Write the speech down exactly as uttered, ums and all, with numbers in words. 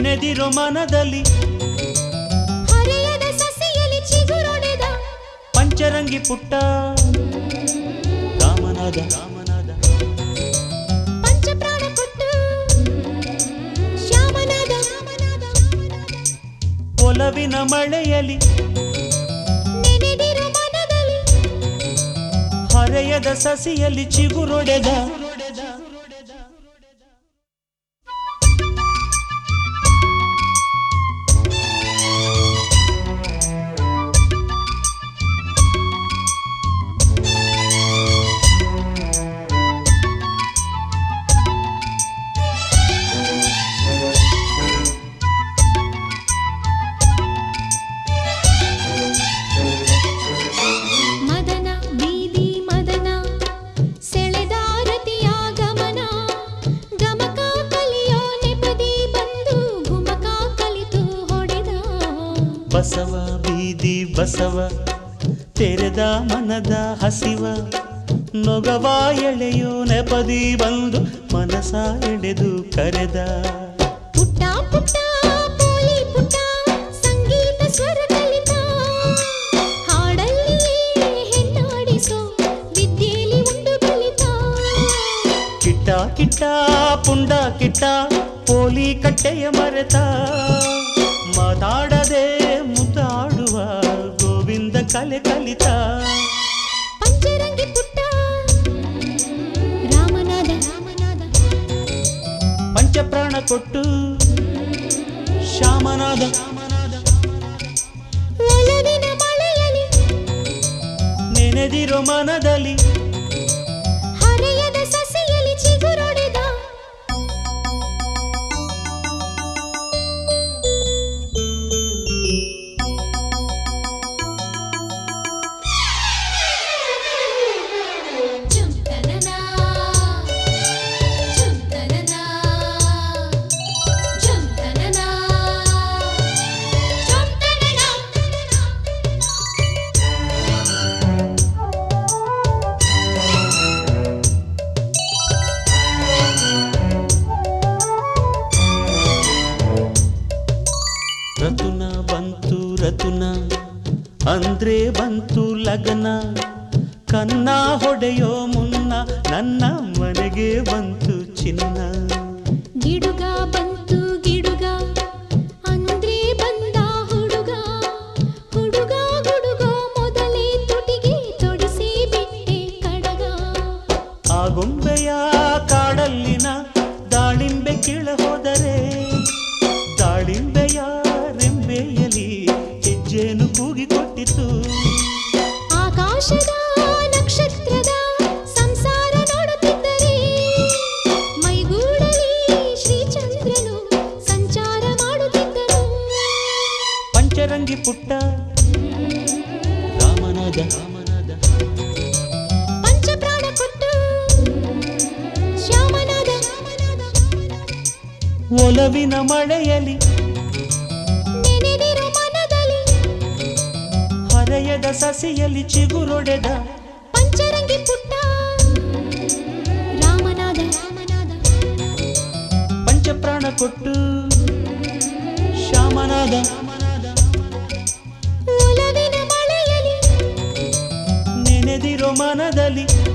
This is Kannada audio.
ನೆನೆದಿರೋ ಮನದಲ್ಲಿ ಹರೆಯದ ಸಸಿಯಲ್ಲಿ ಚಿಗುರೊಡೆದ ಪಂಚರಂಗಿ ಪುಟ್ಟ ರಾಮನಾದ ರಾಮನಾದ ಪಂಚಪ್ರಾಣ ಕೊಟ್ಟು ಶ್ಯಾಮನಾದ ಒಲವಿನ ಮಳೆಯಲಿ ನೆನೆದಿರೋ ಮನದಲ್ಲಿ ಹರೆಯದ ಸಸಿಯಲ್ಲಿ ಚಿಗುರೊಡೆದ ಬಸವ ಬೀದಿ ಬಸವ ತೆರೆದ ಮನದ ಹಸಿವ ನೊಗವ ಎಳೆಯೋ ನೆಪದಿ ಬಂದು ಮನಸ ಎಳೆದು ಕರೆದ ಪುಟ್ಟ ಪುಟ್ಟ ಪೋಲಿ ಪುಟ್ಟ ಸಂಗೀತ ಸ್ವರ ಕಲಿತ ಹಾಡಲ್ಲಿ ಹೆಣ್ಣಾಡಿಸೋ ವಿದ್ಯೆಯಲ್ಲಿ ಉಂಡು ಕಲಿತ ಕಿಟ್ಟ ಕಿಟ್ಟ ಪುಂಡ ಕಿಟ್ಟ ಪೋಲಿ ಕಟ್ಟೆಯ ಮರೆತ ಮಾತಾಡದೆ ಮುದ್ದಾಡುವ ಗೋವಿಂದ ಕಲೆ ಕಲಿತ ಪಂಚರಂಗಿ ಪುಟ್ಟ ರಾಮನಾದ ರಾಮನಾದ ಪಂಚಪ್ರಾಣ ಕೊಟ್ಟು ಶ್ಯಾಮನಾದ ಒಲವಿನ ಮಳೆಯಲಿ ನೆನೆದಿರೋ ಮನದಲ್ಲಿ ಹರೆಯದ ಸಸಿಯಲ್ಲಿ ಚಿಗುರೊಡೆದ ರತುನ ಬಂತು ರತುನ ಅಂದ್ರೆ ಬಂತು ಲಗನ ಕನ್ನ ಹೊಡೆಯೋ ಮುನ್ನ ನನ್ನ ಮನೆಗೆ ಬಂತು ಚಿನ್ನ ಗಿಡುಗ ಬಂತು ಗಿಡುಗ ಅಂದ್ರೆ ಬಂದ ಹುಡುಗ ಹುಡುಗ ಹುಡುಗ ಮೊದಲೇ ತುಟಿಗೆ ತೊಡಿಸಿ ಬಿಟ್ಟೆ ಕಡಗ ಆ ಗೊಂಬೆಯ ಕಾಡಲ್ಲಿನ ದಾಳಿಂಬೆ ಕೀಳ ಹೋದರೆ ದಾಳಿಂಬೆಯ ರೆಂಬೆಯಲಿ ಹೆಜ್ಜೆನು ಕೂಗಿ ಕೊಟ್ಟಿತು ಆಕಾಶದ ನಕ್ಷತ್ರದ ಸಂಸಾರ ನೋಡುತ್ತಿದ್ದರೆ ಮೈಗೂಡಲಿ ಶ್ರೀಚಂದ್ರನು ಸಂಚಾರ ಮಾಡುತ್ತಿದ್ದನು ಪಂಚರಂಗಿ ಪುಟ್ಟ ರಾಮನಾದ ರಾಮನಾದ ಪಂಚಪ್ರಾಣ ಕೊಟ್ಟು ಶ್ಯಾಮನಾದ ಒಲವಿನ ಮಳೆಯಲಿ ನೆನೆದಿರೋ ಮನದಲ್ಲಿ ಹರೆಯದ ಸಸಿಯಲ್ಲಿ ಚಿಗುರೊಡೆದ ಪಂಚರಂಗಿ ಪುಟ್ಟ ರಾಮನಾದ ರಾಮನಾದ ಪಂಚಪ್ರಾಣ ಕೊಟ್ಟು ಶ್ಯಾಮನಾದ ಒಲವಿನ ಮಳೆಯಲಿ ನೆನೆದಿರೋ ಮನದಲ್ಲಿ